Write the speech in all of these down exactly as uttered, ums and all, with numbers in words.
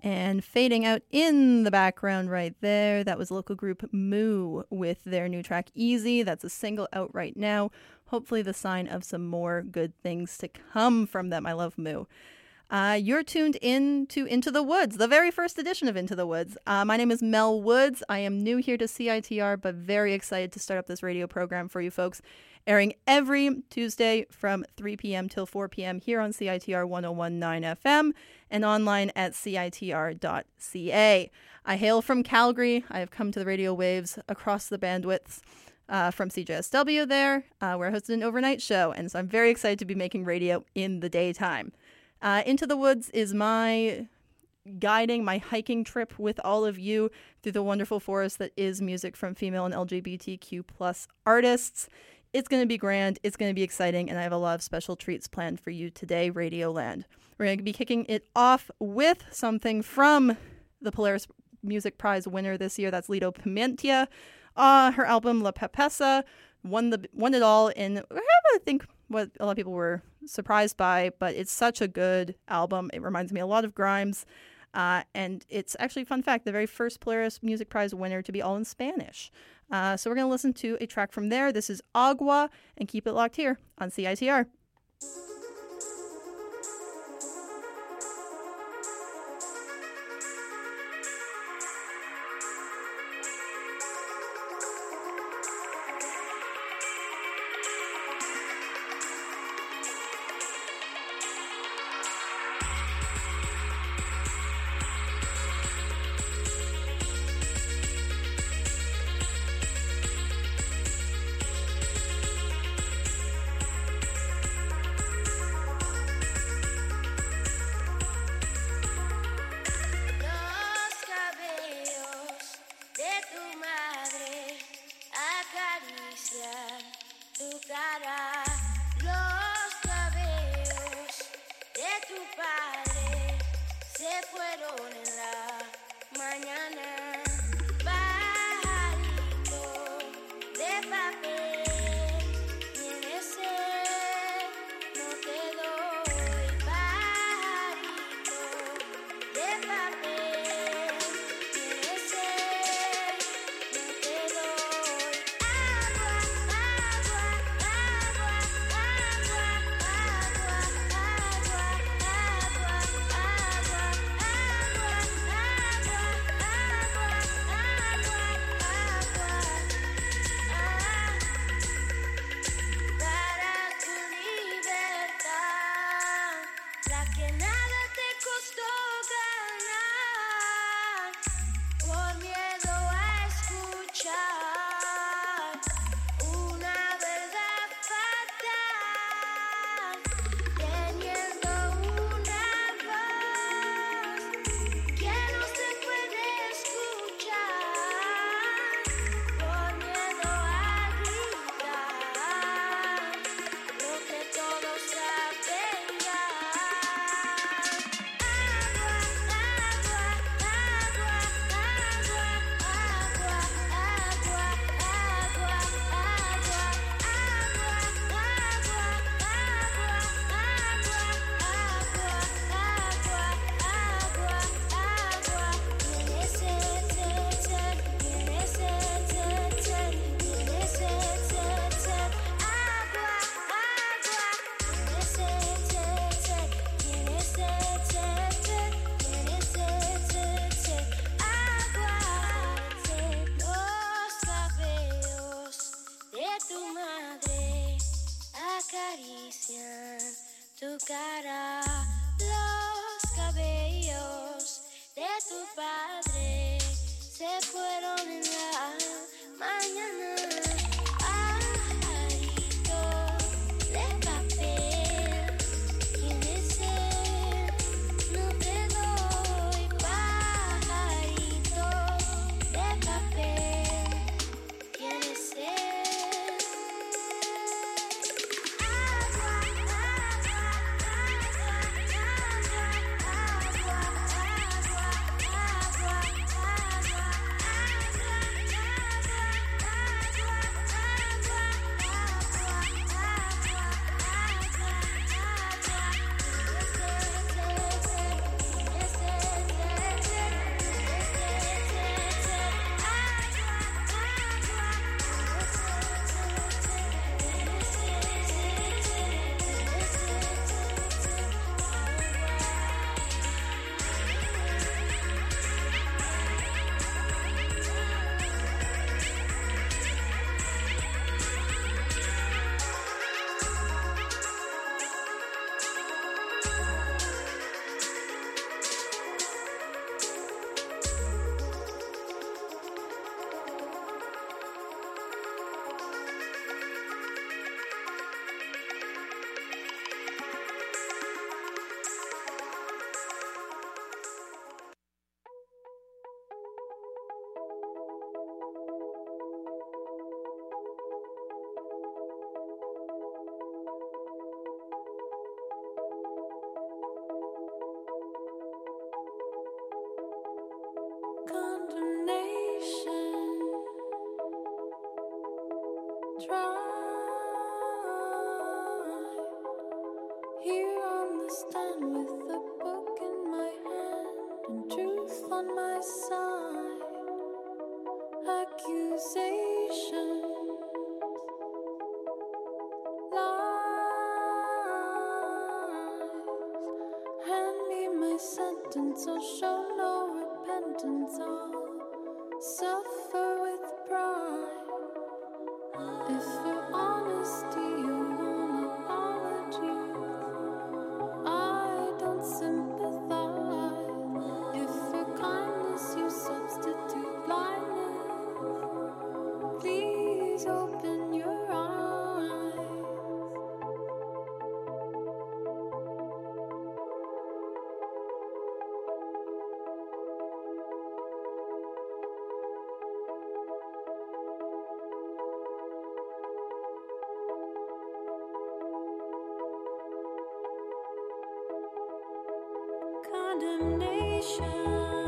And fading out in the background right there, that was local group Moo with their new track Easy. That's a single out right now. Hopefully the sign of some more good things to come from them. I love Moo. Uh, you're tuned in to Into the Woods, the very first edition of Into the Woods. Uh, my name is Mel Woods. I am new here to C I T R, but very excited to start up this radio program for you folks, airing every Tuesday from three p.m. till four p.m. here on C I T R one oh one point nine F M and online at C I T R dot C A. I hail from Calgary. I have come to the radio waves across the bandwidths uh, from C J S W there, uh, where I hosted an overnight show, and so I'm very excited to be making radio in the daytime. Uh, Into the Woods is my guiding, my hiking trip with all of you through the wonderful forest that is music from female and L G B T Q plus artists. It's going to be grand, it's going to be exciting, and I have a lot of special treats planned for you today, Radioland. We're going to be kicking it off with something from the Polaris Music Prize winner this year. That's Lido Pimentia. Uh, her album La Pepesa won the won it all in, I think, what a lot of people were surprised by, but it's such a good album. It reminds me a lot of Grimes. Uh, and it's actually, fun fact, the very first Polaris Music Prize winner to be all in Spanish. Uh, so we're going to listen to a track from there. This is Agua, and keep it locked here on C I T R. tu cara, los cabellos de tu padre se fueron en la mañana. Pajarito de papel, ¿quién es él? No te doy. Pajarito de papel, ¿quién es él? Agua, agua, agua, agua. stand with a book in my hand and truth on my side. Accusations, lies. Hand me my sentence, I'll show no repentance. I'll suffer with pride. If for honesty you want apologies, I don't sympathize. If for kindness you substitute blindness, please open your eyes. Condemnation.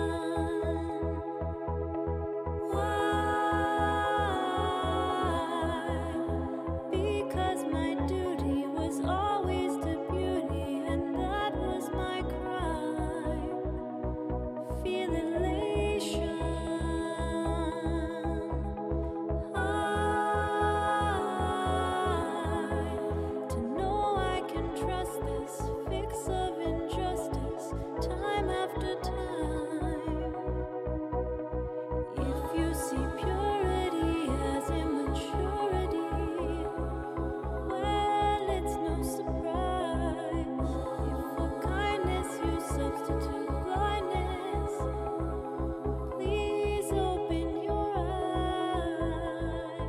Why? Because my duty was always to beauty, and that was my crime. Feel elation. I to know I can trust this fix of injustice time after time. If you see purity as immaturity, well, it's no surprise. If for kindness you substitute blindness, please open your eyes.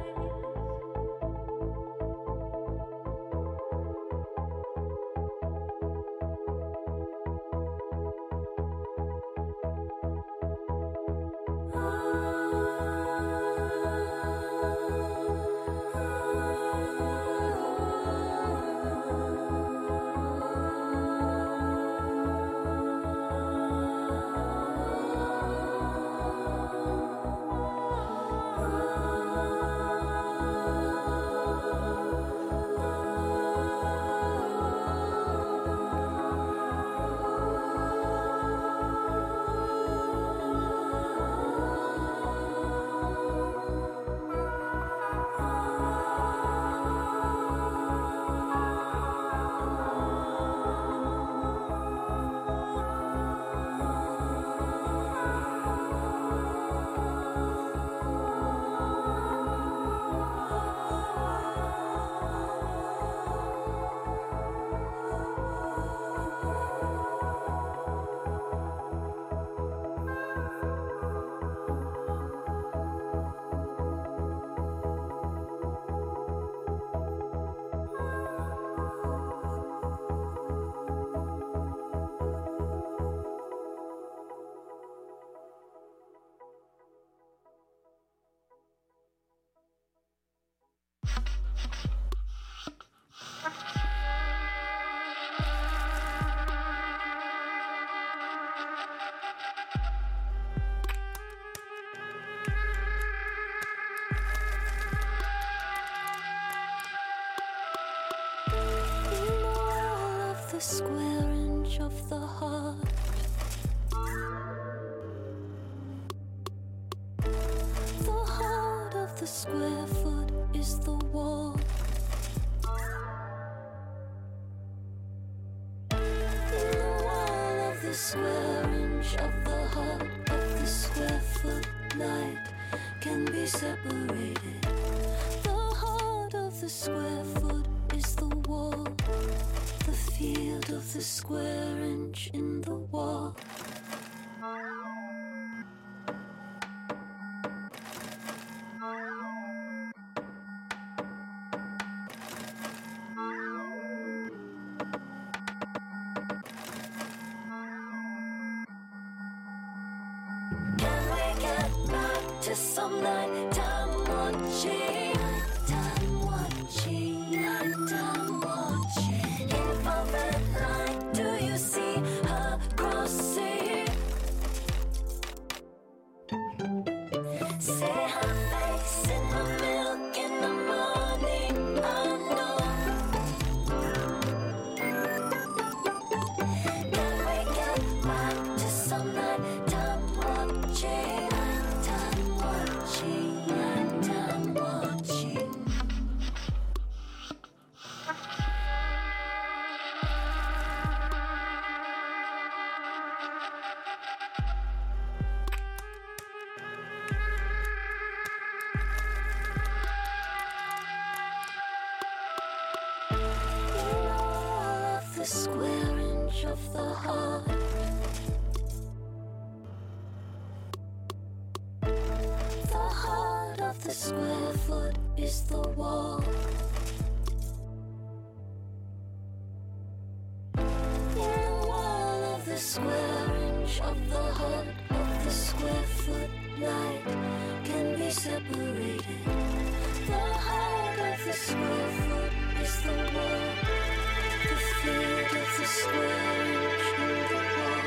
All of the square inch of the heart. The heart of the square foot is the wall. The wall of the square inch of the heart of the square foot light can be separated. The heart of the square foot is the wall. The field of the square inch in the wall. Can we get back to some nighttime watching? Nighttime watching, nighttime watching. Infrared light, do you see her crossing? See her face in the milk in the morning, I know. the square inch of the heart. The heart of the square foot is the wall. In the wall of the square inch of the heart of the square foot light can be separated. The heart of the square foot is the wall. The field of the square inch in the wall.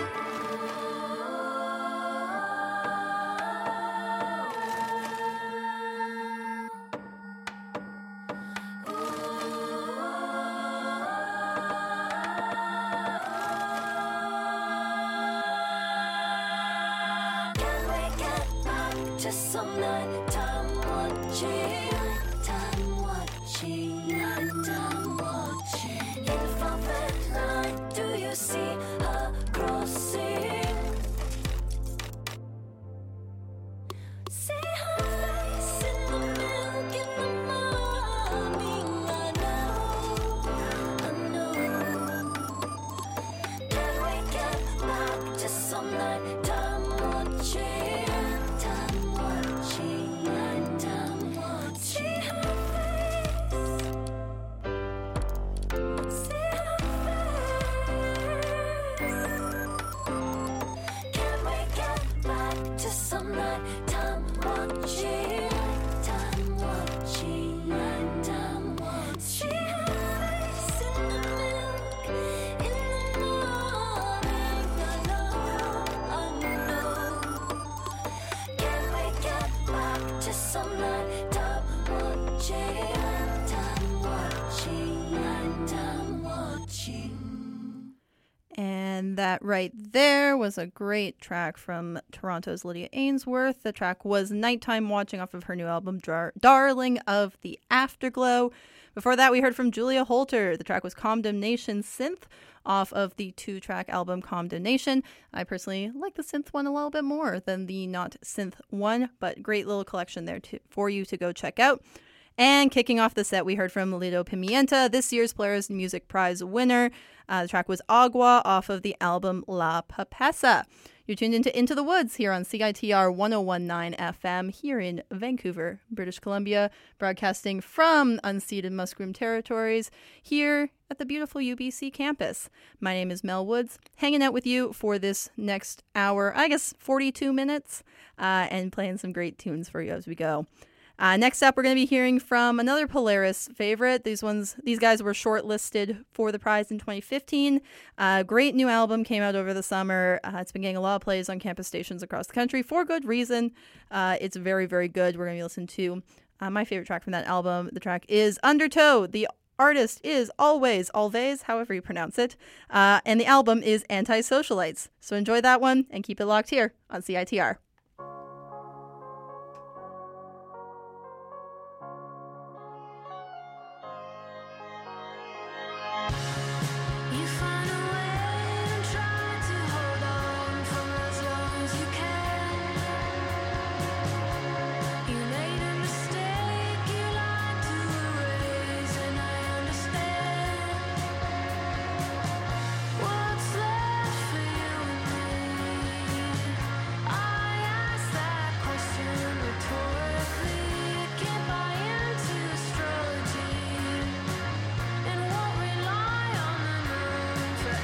Can we get back to some nighttime watching? Time watching, nighttime watching. Infrared light, do you see her crossing? See her face in the milk in the morning. I know, I know. Can we get back to some nighttime watching? Time watching, nighttime watching. See her face. See her face. Can we get back to some nighttime watching? Time watching, nighttime watching. See her face in the milk in the morning. I know, I know. Can we get back to some nighttime watching? Time watching, nighttime watching. And that right there was a great track from Toronto's Lydia Ainsworth. The track was Nighttime Watching off of her new album, Dar- Darling of the Afterglow. Before that, we heard from Julia Holter. The track was Condemnation Synth off of the two-track album Condemnation. I personally like the synth one a little bit more than the not synth one, but great little collection there to, for you to go check out. And kicking off the set, we heard from Lido Pimienta, this year's Polaris Music Prize winner. Uh, the track was Agua off of the album La Papessa. You're tuned into Into the Woods here on C I T R one oh one point nine F M here in Vancouver, British Columbia, broadcasting from unceded Musqueam territories here at the beautiful U B C campus. My name is Mel Woods, hanging out with you for this next hour, I guess forty-two minutes, uh, and playing some great tunes for you as we go. Uh, next up, we're going to be hearing from another Polaris favorite. These ones, these guys were shortlisted for the prize in twenty fifteen. Uh, great new album came out over the summer. Uh, it's been getting a lot of plays on campus stations across the country for good reason. Uh, it's very, very good. We're going to be listening to uh, my favorite track from that album. The track is Undertow. The artist is Always, Always, however you pronounce it. Uh, and the album is Anti-Socialites. So enjoy that one and keep it locked here on C I T R. You find a way and try to hold on for as long as you can. You made a mistake, you lied to erase, and I understand. What's left for you and me? I ask that question rhetorically. Can't buy into astrology and won't rely on the moon for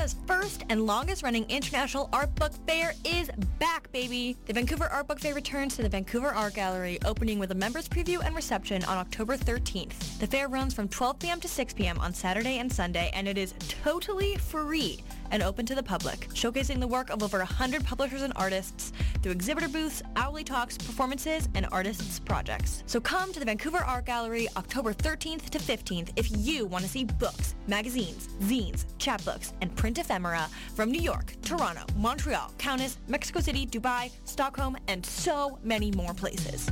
Canada's first and longest-running international art book fair is back, baby. The Vancouver Art Book Fair returns to the Vancouver Art Gallery, opening with a members preview and reception on October thirteenth. The fair runs from twelve p.m. to six p.m. on Saturday and Sunday, and it is totally free and open to the public, showcasing the work of over one hundred publishers and artists through exhibitor booths, hourly talks, performances, and artists' projects. So come to the Vancouver Art Gallery October thirteenth to fifteenth if you want to see books, magazines, zines, chapbooks, and print ephemera from New York, Toronto, Montreal, Kaunas, Mexico City, Dubai, Stockholm, and so many more places.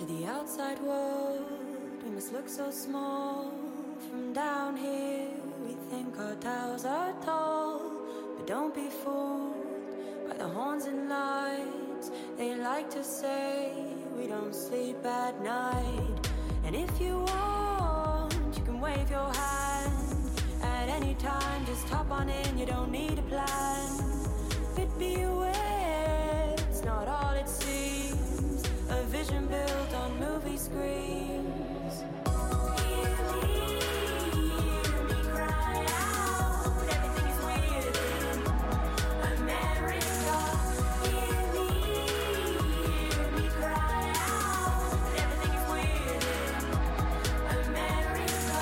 To the outside world, we must look so small. From down here, we think our towers are tall. But don't be fooled by the horns and lights. They like to say we don't sleep at night. And if you want, you can wave your hand at any time. Just hop on in, you don't need a plan. But be aware, it's not all it seems. A vision built on movie screens. Hear me, hear me cry out. Everything is weird in America. Hear me, hear me cry out. Everything is weird in America.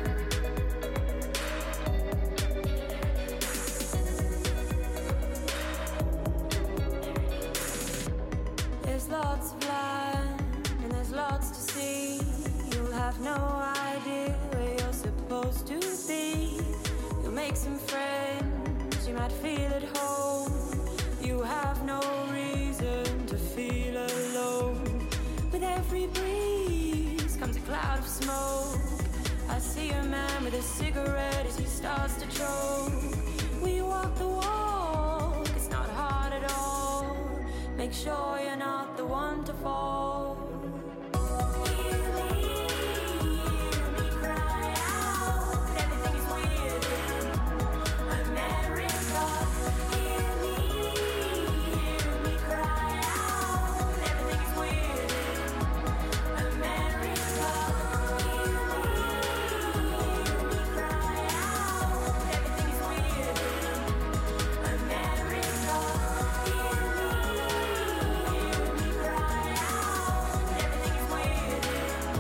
There's lots of land and there's lots to see. You'll have no idea where you're supposed to be. You'll make some friends, you might feel at home. You have no reason to feel alone. With every breeze comes a cloud of smoke. I see a man with a cigarette as he starts to choke. We walk the walk, it's not hard at all. Make sure you're not the one to fall. Hear me, hear me cry out. Everything is weird in America. Hear me, hear me cry out. Everything is weird in America. Hear me, hear me cry out. Everything is weird in America. Hear me, hear me cry out. Everything is weird in America.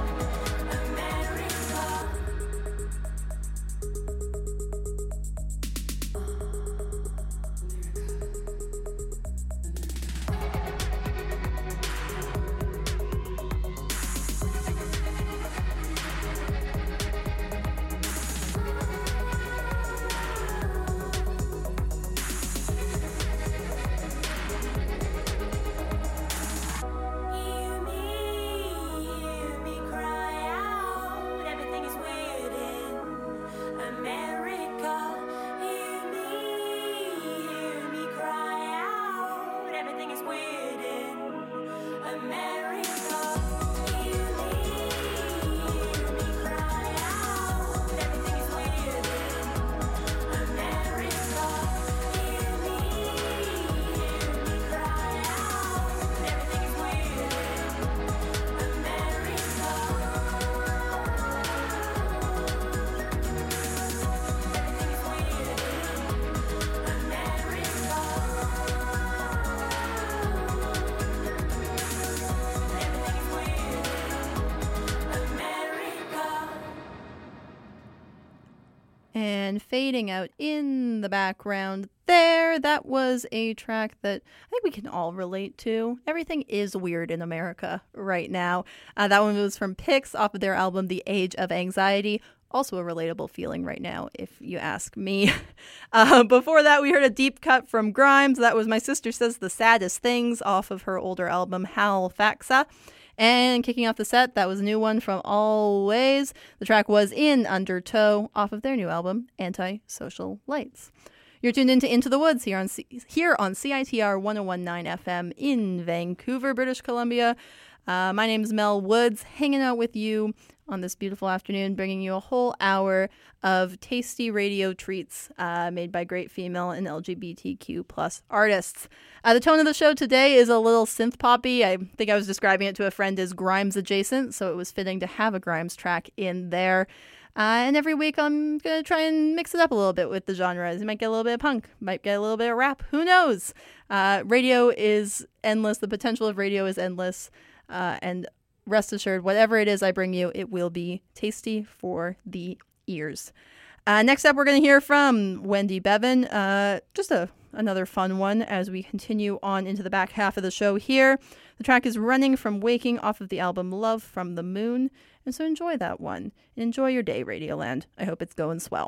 Hear me, hear me cry out. Everything is weird in America. Hear me, hear me cry out. Everything is weird in America. Hear me, hear me cry out. Everything is weird in America. Hear me, hear me cry out. Everything is weird in America. Everything is weird in America. Everything is weird in America. And fading out in the background there, that was a track that I think we can all relate to. Everything is weird in America right now. Uh, that one was from Pix off of their album The Age of Anxiety. Also a relatable feeling right now, if you ask me. Uh, before that, we heard a deep cut from Grimes. That was My Sister Says the Saddest Things off of her older album Halifaxa. And kicking off the set, that was a new one from Always. The track was In Undertow off of their new album, Anti-Social Lights. You're tuned into Into the Woods here on C- here on C I T R one oh one point nine F M in Vancouver, British Columbia. Uh, my name's Mel Woods, hanging out with you on this beautiful afternoon, bringing you a whole hour of tasty radio treats uh, made by great female and L G B T Q plus artists. Uh, the tone of the show today is a little synth poppy. I think I was describing it to a friend as Grimes adjacent, so it was fitting to have a Grimes track in there. Uh, and every week I'm going to try and mix it up a little bit with the genres. You might get a little bit of punk, might get a little bit of rap, who knows? Uh, radio is endless. The potential of radio is endless. Uh, and rest assured, whatever it is I bring you, it will be tasty for the ears. Uh, next up, we're going to hear from Wendy Bevan. Uh, just a another fun one as we continue on into the back half of the show here. The track is Running from Waking off of the album Love from the Moon. And so enjoy that one. And enjoy your day, Radioland. I hope it's going swell.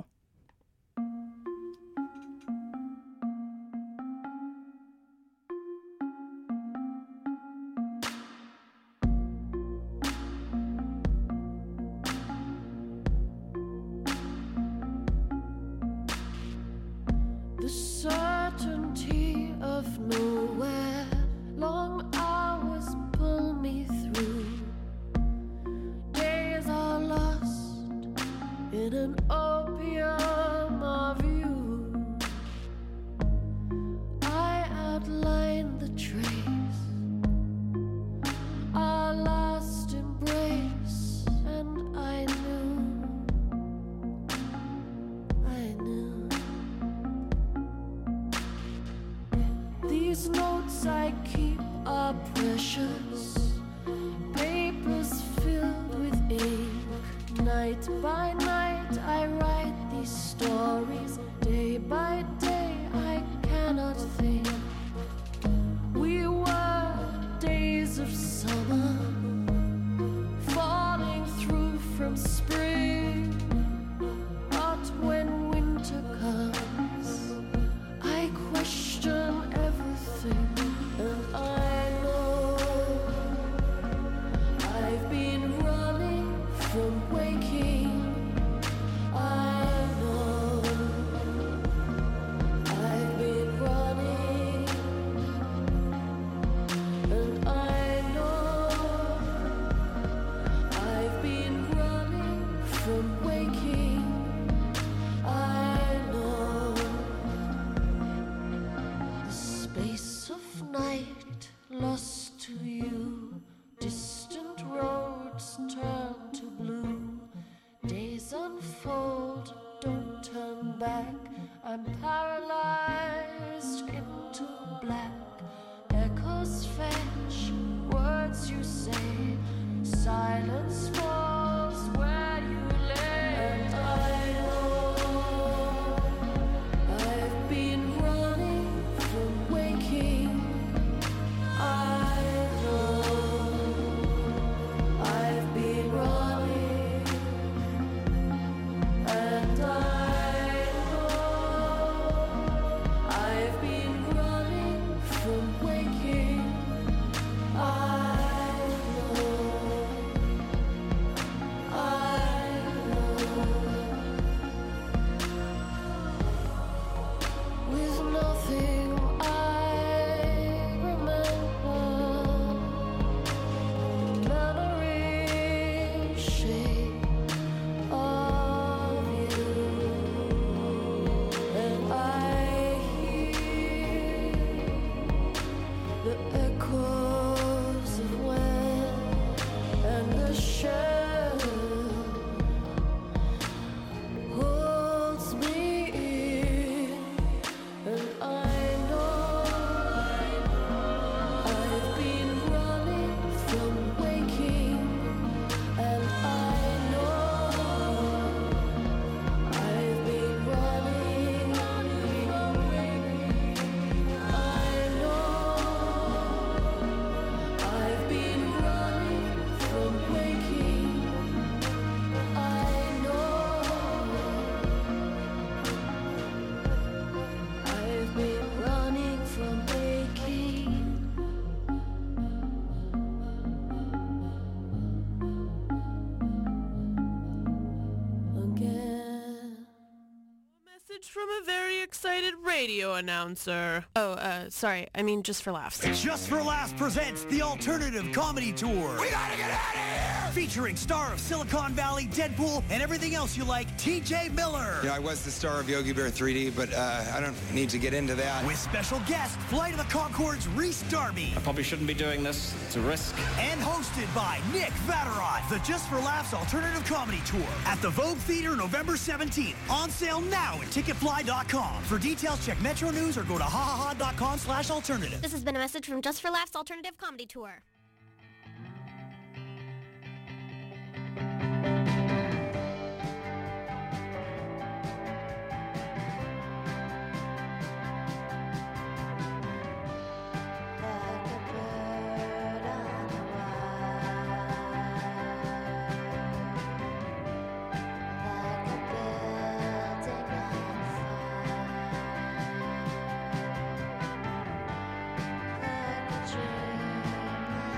are precious. Papers filled with ink. Night by night I write these stories. Day by day I cannot think. We were days of summer, falling through from spring. But when winter comes, I question everything. And I know I've been running from waking. I know I've been running. And I know I've been running from waking. I know the space of night lost to you. Distant roads turn to blue. Days unfold, don't turn back. I'm paralyzed into black. Echoes fetch words you say. Silence falls where you lay. And I know I've been running from waking. I know I've been running. And I know I've been running from waking. I know, I know. With nothing I remember, memory shape of you. And I hear the echoes of when, and the shell holds me in. And I know I've been running from waking. And I know I've been running. I know I've been running from waking. I know I've been running from waking. Again. Message from a very excited radio announcer. Oh, uh, sorry. I mean, just for laughs. Just for Laughs presents the Alternative Comedy Tour. We gotta get out of here! Featuring star of Silicon Valley, Deadpool, and everything else you like, T J Miller. You know, I was the star of Yogi Bear three D, but uh, I don't need to get into that. With special guest, Flight of the Conchords, Reese Darby. I probably shouldn't be doing this. It's a risk. And hosted by Nick Vatterott. The Just for Laughs Alternative Comedy Tour at the Vogue Theater November seventeenth. On sale now at ticket fly dot com. For details, check Metro News or go to ha ha ha dot com slash alternative. This has been a message from Just for Laughs Alternative Comedy Tour. Like a dream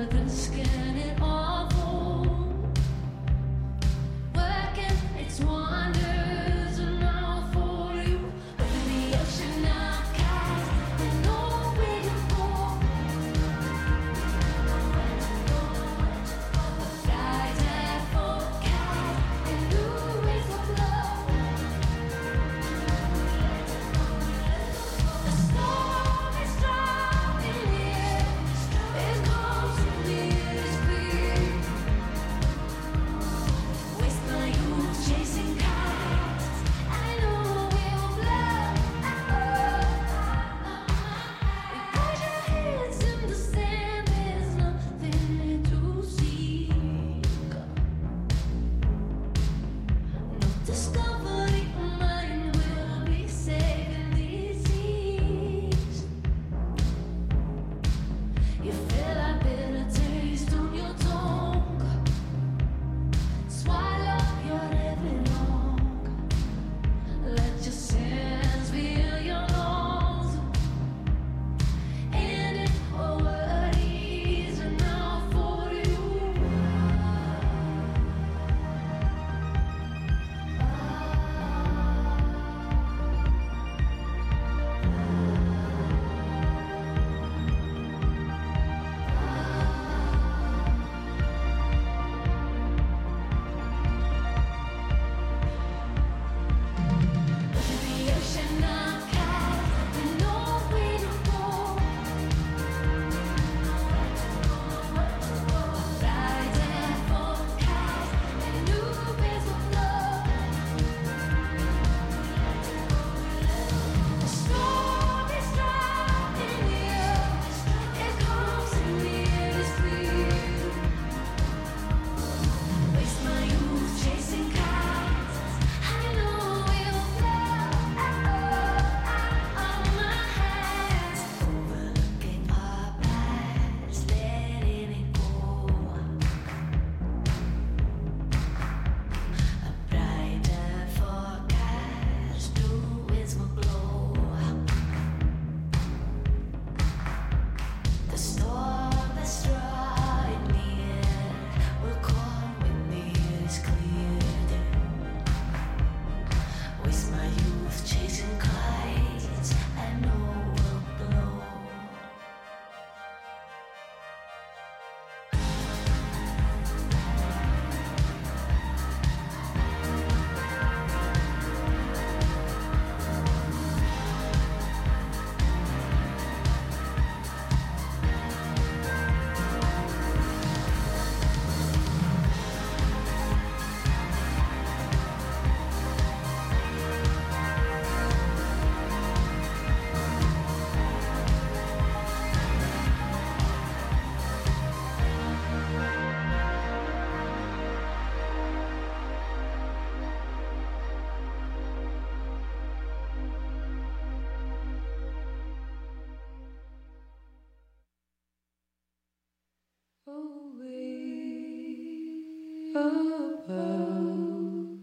above,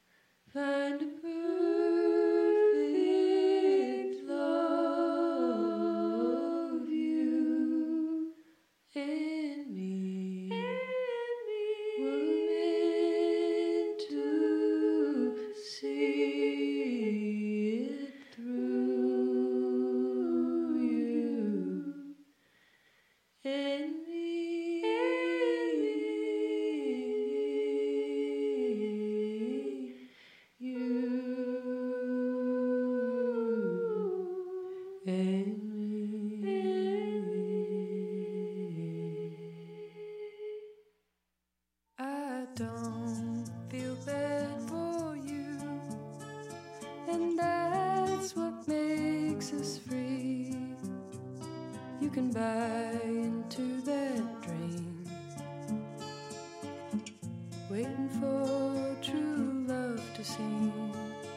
find a perfect love, you and me, and me were meant to see it through, you and I don't feel bad for you, and that's what makes us free. You can buy into that dream, waiting for true love to seem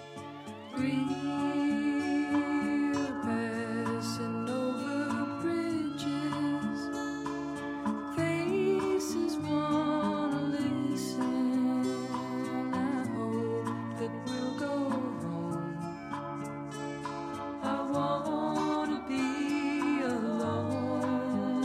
real, passing over bridges, faces wanna listen. I hope that we'll go home. I wanna be alone.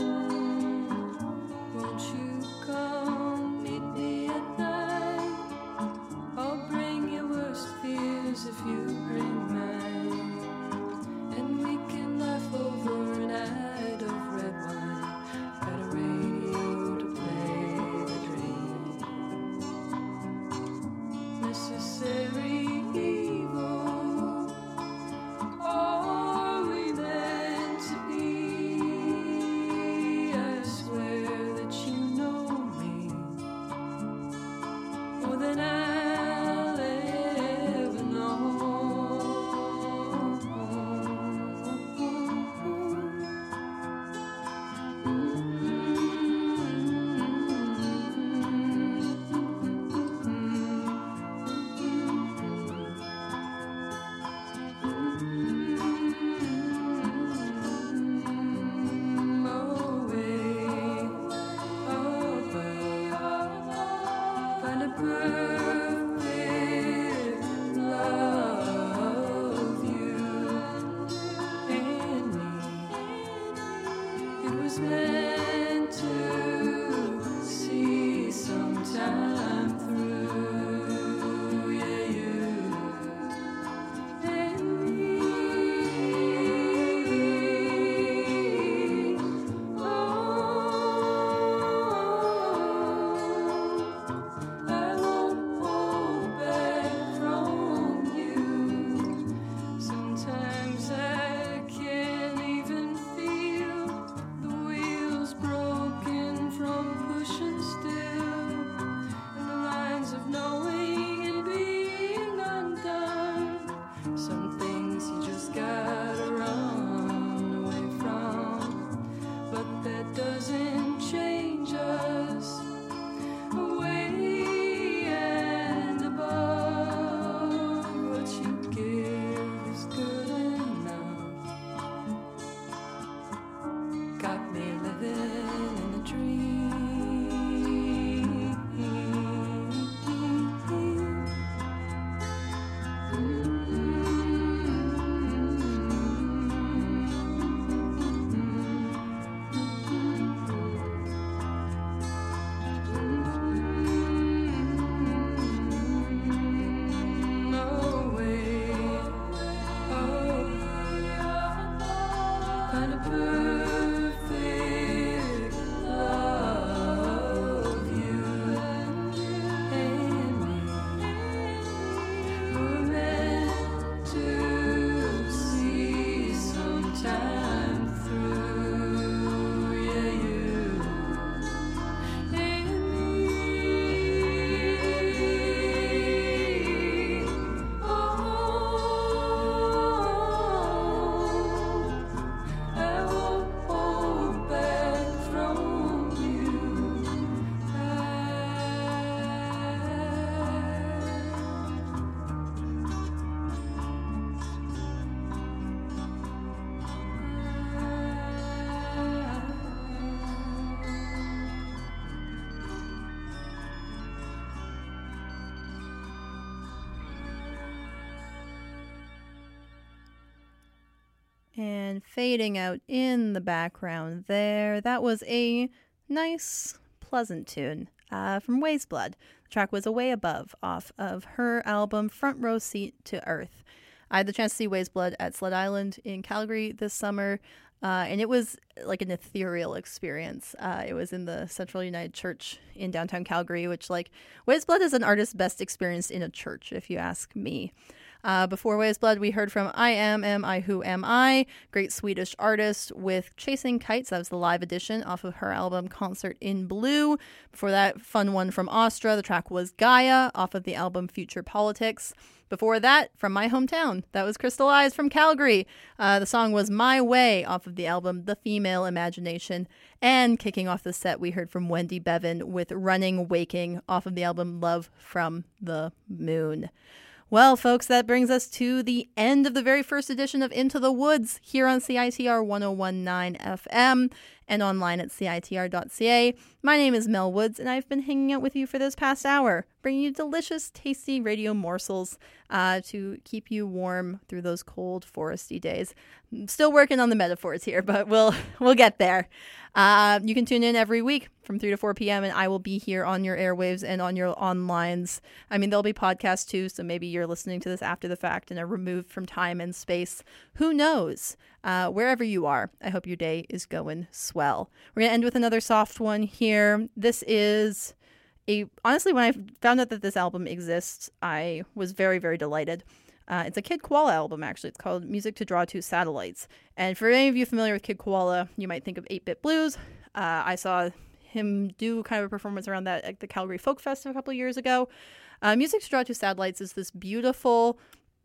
And fading out in the background there, that was a nice, pleasant tune uh, from Ways Blood. The track was Away Above off of her album Front Row Seat to Earth. I had the chance to see Ways Blood at Sled Island in Calgary this summer, uh, and it was like an ethereal experience. Uh, it was in the Central United Church in downtown Calgary, which, like, Ways Blood is an artist best experienced in a church, if you ask me. Uh, before Ways Blood, we heard from I Am, Am I, Who Am I? Great Swedish artist with Chasing Kites. That was the live edition off of her album Concert in Blue. Before that, fun one from Austria. The track was Gaia off of the album Future Politics. Before that, from my hometown, that was Crystal Eyes from Calgary. Uh, the song was My Way off of the album The Female Imagination. And kicking off the set, we heard from Wendy Bevan with Running Waking off of the album Love from the Moon. Well, folks, that brings us to the end of the very first edition of Into the Woods here on C I T R one oh one point nine F M and online at C I T R dot C A. My name is Mel Woods, and I've been hanging out with you for this past hour, bringing you delicious, tasty radio morsels uh, to keep you warm through those cold, foresty days. I'm still working on the metaphors here, but we'll we'll get there. Uh, you can tune in every week from three to four p.m. and I will be here on your airwaves and on your onlines. I mean, there'll be podcasts too, so maybe you're listening to this after the fact and are removed from time and space. Who knows? Uh, wherever you are, I hope your day is going swell. We're going to end with another soft one here. This is a, honestly, when I found out that this album exists, I was very, very delighted. Uh, it's a Kid Koala album, actually. It's called Music to Draw to Satellites. And for any of you familiar with Kid Koala, you might think of eight-Bit Blues. Uh, I saw him do kind of a performance around that at the Calgary Folk Fest a couple of years ago. Uh, Music to Draw to Satellites is this beautiful,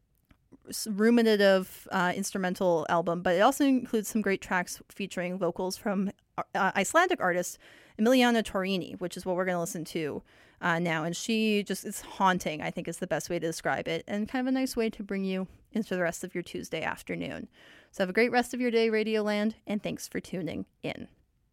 ruminative uh, instrumental album, but it also includes some great tracks featuring vocals from uh, Icelandic artist Emiliana Torini, which is what we're going to listen to uh, now. And she just is haunting, I think is the best way to describe it, and kind of a nice way to bring you into the rest of your Tuesday afternoon. So have a great rest of your day, Radioland, and thanks for tuning in.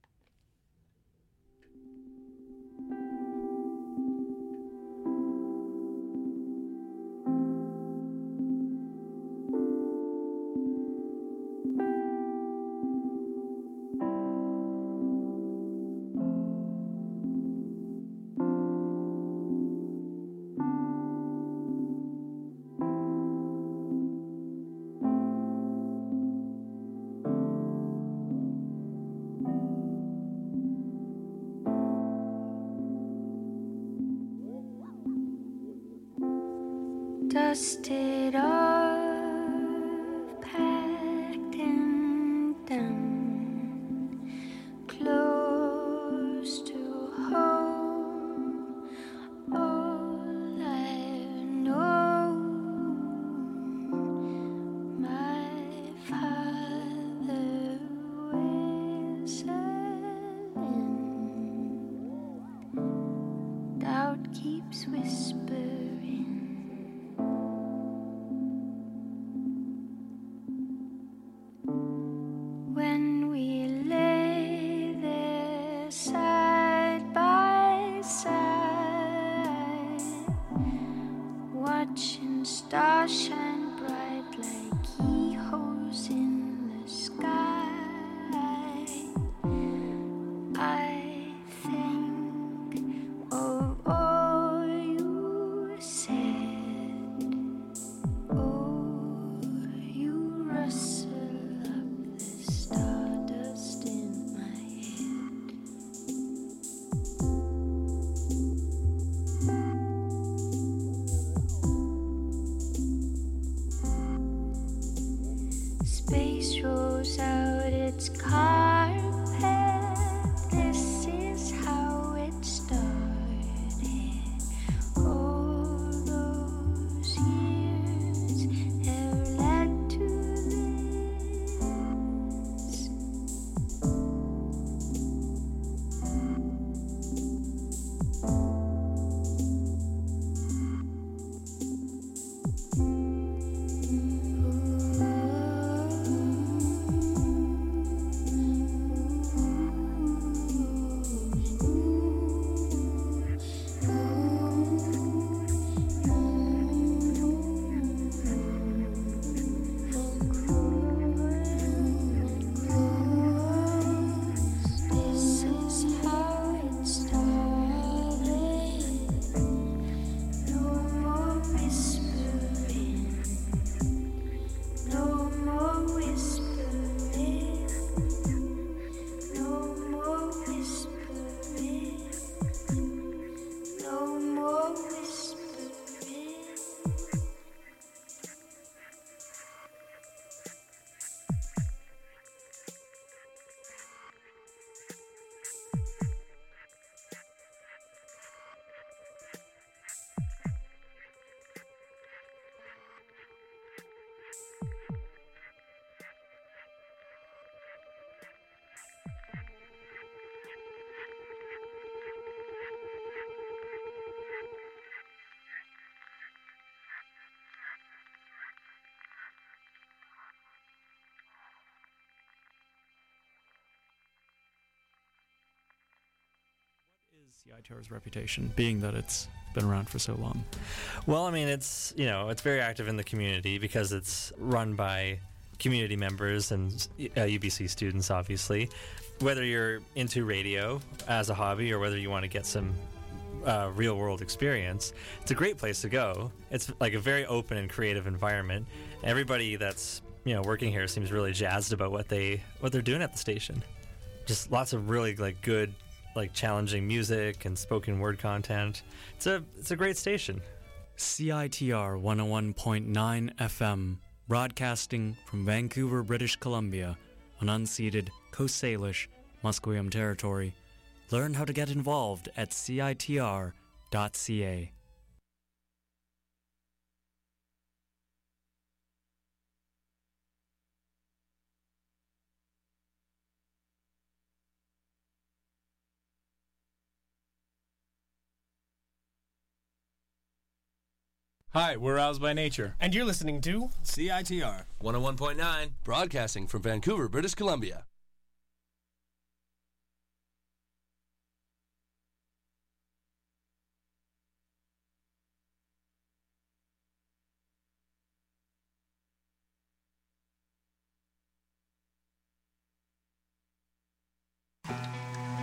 Dusted off, packed and done, close to home. All I know, my father whistling, doubt keeps whispering. When we lay there side by side, watching stars shine bright like keyholes in the sky, I think of all you said. Oh, you rustle stardust in my head. C I T R's reputation, being that it's been around for so long? Well, I mean, it's, you know, it's very active in the community because it's run by community members and uh, U B C students, obviously. Whether you're into radio as a hobby or whether you want to get some uh, real-world experience, it's a great place to go. It's like a very open and creative environment. Everybody that's, you know, working here seems really jazzed about what they what they're doing at the station. Just lots of really like good, like challenging music and spoken word content. It's a it's a great station. C I T R one oh one point nine F M, broadcasting from Vancouver, British Columbia, on unceded Coast Salish, Musqueam territory. Learn how to get involved at C I T R dot C A. Hi, we're Roused by Nature. And you're listening to C I T R one oh one point nine, broadcasting from Vancouver, British Columbia.